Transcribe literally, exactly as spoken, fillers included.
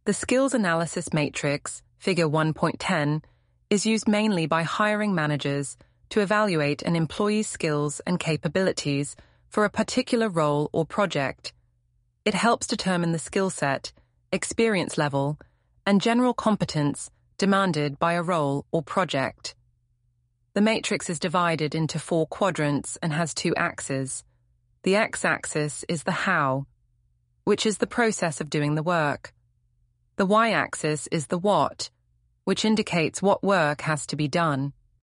The skills analysis matrix, figure one point ten, is used mainly by hiring managers to evaluate an employee's skills and capabilities for a particular role or project. It helps determine the skill set, experience level, and general competence demanded by a role or project. The matrix is divided into four quadrants and has two axes. The x-axis is the how, which is the process of doing the work. The y-axis is the what, which indicates what work has to be done.